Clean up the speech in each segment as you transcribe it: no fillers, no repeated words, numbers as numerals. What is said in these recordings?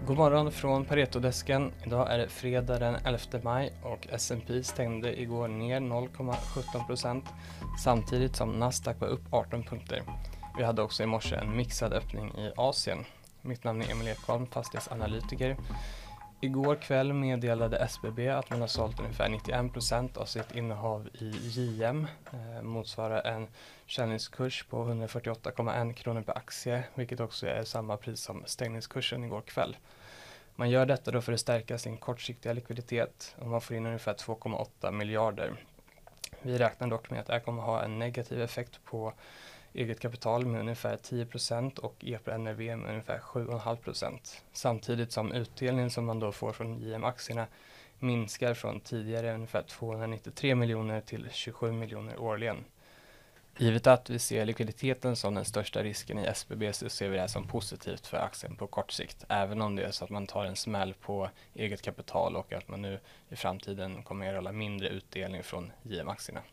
God morgon från Paretodesken. Idag är det fredag den 11 maj och S&P stängde igår ner 0,17% samtidigt som Nasdaq var upp 18 punkter. Vi hade också i morse en mixad öppning i Asien. Mitt namn är Emil Ekholm, fastighetsanalytiker. Igår kväll meddelade SBB att man har sålt ungefär 91% av sitt innehav i JM, motsvarar en försäljningskurs på 148,1 kronor per aktie, vilket också är samma pris som stängningskursen igår kväll. Man gör detta då för att stärka sin kortsiktiga likviditet och man får in ungefär 2,8 miljarder. Vi räknar dock med att det här kommer ha en negativ effekt på eget kapital med ungefär 10% och EPRA-NRV med ungefär 7,5%. Samtidigt som utdelningen som man då får från JM-aktierna minskar från tidigare ungefär 293 miljoner till 27 miljoner årligen. Givet att vi ser likviditeten som den största risken i SBB så ser vi det här som positivt för aktien på kort sikt. Även om det är så att man tar en smäll på eget kapital och att man nu i framtiden kommer att erhålla mindre utdelning från JM-aktierna.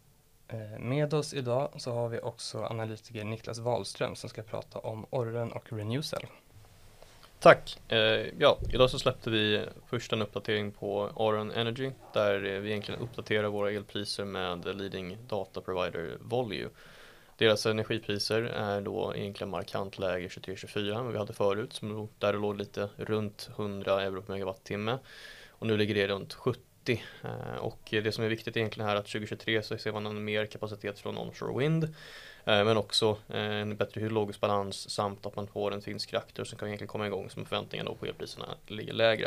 Med oss idag så har vi också analytiker Niklas Wahlström som ska prata om Orren och Renewcell. Tack! Idag så släppte vi först en uppdatering på Orren Energy där vi egentligen uppdaterar våra elpriser med leading data provider Volue. Deras energipriser är då egentligen markant lägre 23-24 än vi hade förut, där det låg lite runt 100 euro per megawattimme och nu ligger det runt 70. Och det som är viktigt egentligen här är att 2023 så ser man en mer kapacitet från onshore wind, men också en bättre hydrologisk balans samt att man får en finsk reaktor som kan egentligen komma igång som förväntningen då på elpriserna ligger lägre.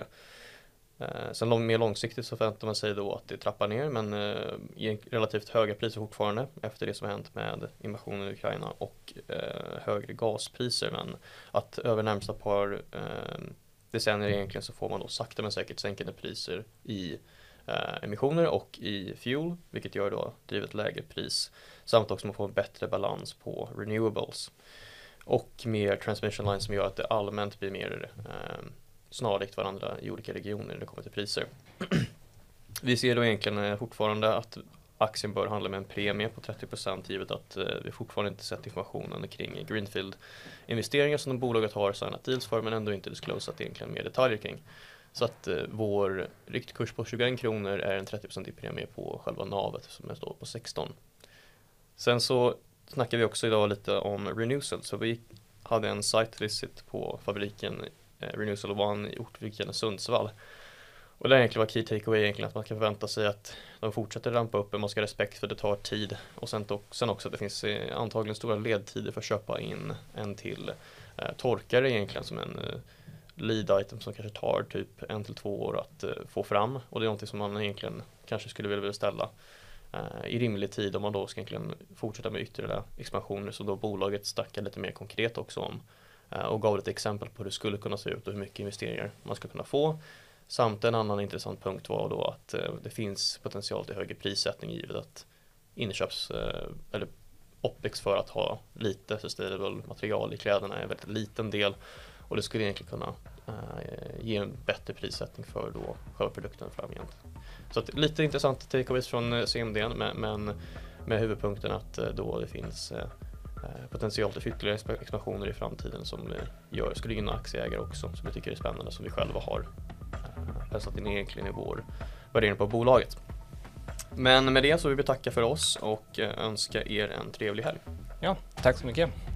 Sen mer långsiktigt så förväntar man sig då att det trappar ner, men i relativt höga priser fortfarande efter det som har hänt med invasionen i Ukraina och högre gaspriser, men att över närmsta par decennier egentligen så får man då sakta men säkert sänkande priser i emissioner och i fuel, vilket gör då drivet lägre pris samt också man får en bättre balans på renewables och mer transmission lines som gör att det allmänt blir mer snarlikt varandra i olika regioner när det kommer till priser. Vi ser då egentligen fortfarande att aktien bör handla med en premie på 30% givet att vi fortfarande inte sett informationen kring Greenfield-investeringar som bolaget har signat deals för men ändå inte disclosat egentligen mer detaljer kring. Så att vår riktkurs på 21 kronor är en 30% i premie på själva navet som står på 16. Sen så snackar vi också idag lite om Renewcell. Så vi hade en site visit på fabriken Renewcell One i Ortviken i Sundsvall. Och det är egentligen var key takeaway egentligen att man kan förvänta sig att de fortsätter rampa upp, men man ska ha respekt för det tar tid. Och sen också att det finns antagligen stora ledtider för att köpa in en till torkare egentligen som en lead item som kanske tar typ 1 till 2 år att få fram. Och det är någonting som man egentligen kanske skulle vilja ställa i rimlig tid om man då ska egentligen fortsätta med ytterligare expansioner. Så då bolaget stackar lite mer konkret också om och gav ett exempel på hur det skulle kunna se ut och hur mycket investeringar man ska kunna få. Samt en annan intressant punkt var då att det finns potential till högre prissättning givet att inköps eller OPEX för att ha lite sustainable material i kläderna är en väldigt liten del och det skulle egentligen kunna ge en bättre prissättning för då själva produkten framgent. Så att lite intressant takeaways från CMD men med huvudpunkten att då det finns potential till ytterligare expansioner i framtiden som skulle gynna aktieägare också, som vi tycker är spännande, som vi själva har pressat in egentligen i vår värdering på bolaget. Men med det så vill vi tacka för oss och önska er en trevlig helg. Ja, tack så mycket.